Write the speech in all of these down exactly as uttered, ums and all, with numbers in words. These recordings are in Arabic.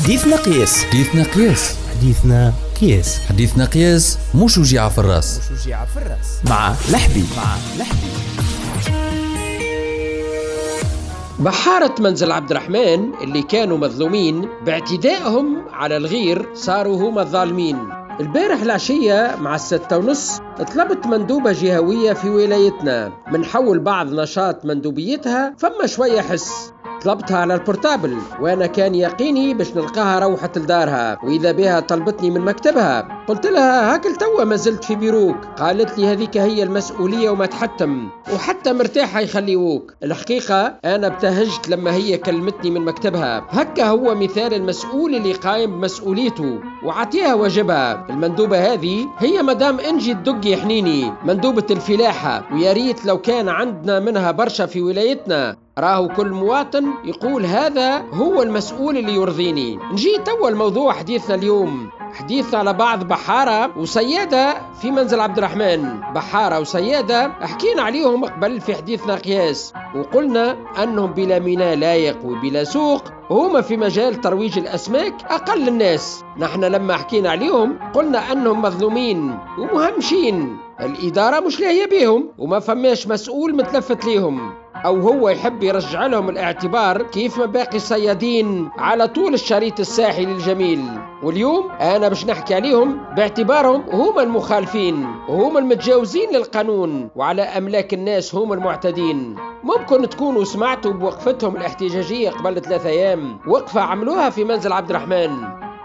حديثنا قياس. حديثنا قياس. حديثنا قياس. حديثنا قياس مش وجيعة في الراس. مش وجيعة في الراس. مع لحبي. مع لحبي. بحارة منزل عبد الرحمن اللي كانوا مظلومين باعتدائهم على الغير صاروا هم الظالمين. البارح العشية مع الستة ونص طلبت مندوبة جهوية في ولايتنا من حول بعض نشاط مندوبيتها فما شوية حس. طلبتها على البورتابل وانا كان يقيني باش نلقاها روحت لدارها، واذا بها طلبتني من مكتبها. قلت لها هاكل توا ما زلت في بيروك. قالت لي هذيك هي المسؤولية وما تحتم، وحتى مرتاحة يخليوك. الحقيقة انا ابتهجت لما هي كلمتني من مكتبها. هكا هو مثال المسؤول اللي قايم بمسؤوليته وعطيها واجبها. المندوبة هذه هي مدام انجي الدقي حنيني، مندوبة الفلاحة، ويا ريت لو كان عندنا منها برشا في ولايتنا. راهو كل مواطن يقول هذا هو المسؤول اللي يرضيني. نجي توا الموضوع حديثنا اليوم، حديث على بعض بحارة وسيادة في منزل عبد الرحمن. بحارة وسيادة حكينا عليهم قبل في حديثنا قياس، وقلنا أنهم بلا ميناء لايق وبلا سوق، وهم في مجال ترويج الأسماك أقل الناس. نحن لما حكينا عليهم قلنا أنهم مظلومين ومهمشين، الإدارة مش لاهية بيهم وما فماش مسؤول متلفت ليهم، أو هو يحب يرجع لهم الاعتبار كيف ما باقي الصيادين على طول الشريط الساحلي الجميل. واليوم أنا باش نحكي عليهم باعتبارهم هم المخالفين وهم المتجاوزين للقانون، وعلى أملاك الناس هم المعتدين. ممكن تكونوا سمعتوا بوقفتهم الاحتجاجية قبل ثلاثة أيام، وقفة عملوها في منزل عبد الرحمن.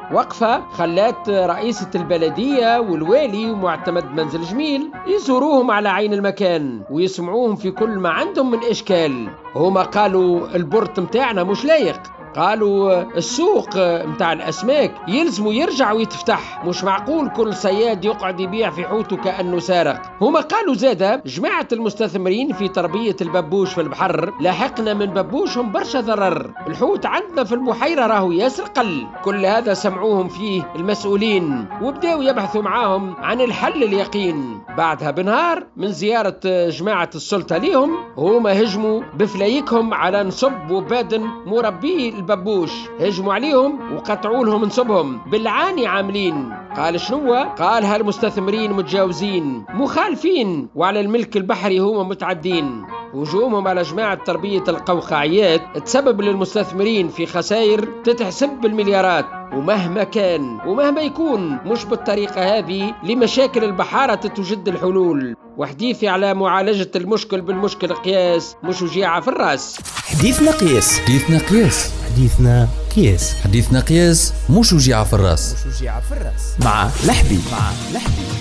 وقفة خلات رئيسة البلدية والوالي ومعتمد منزل جميل يزوروهم على عين المكان ويسمعوهم في كل ما عندهم من إشكال. هما قالوا البورت متاعنا مش لايق، قالوا السوق متاع الأسماك يلزموا يرجع ويتفتح، مش معقول كل صياد يقعد يبيع في حوته كأنه سارق. هما قالوا زادة جماعة المستثمرين في تربية الببوش في البحر لاحقنا من ببوشهم برشا ضرر، الحوت عندنا في البحيرة راهو ياسر قل. كل هذا سمعوهم فيه المسؤولين وبداوا يبحثوا معاهم عن الحل اليقين. بعدها بنهار من زيارة جماعة السلطة ليهم هما هجموا بفلايكهم على نصب وبادن مربي الببوش، هجموا عليهم وقطعوا لهم نصبهم بالعاني عاملين. قال شنو؟ قال هالمستثمرين متجاوزين مخالفين وعلى الملك البحري هم متعدين. هجومهم على جماعة تربية القوقعيات تسبب للمستثمرين في خسائر تتحسب بالمليارات، ومهما كان ومهما يكون مش بالطريقة هذه لمشاكل البحارة تتوجد الحلول. وحديثي على معالجة المشكل بالمشكل قياس مش وجيعة في الراس. حديثنا قياس. حديثنا قياس. حديثنا قياس. حديثنا قياس مش وجيعة في الراس. مش وجيعة في الراس. مع لحبي. مع لحبي.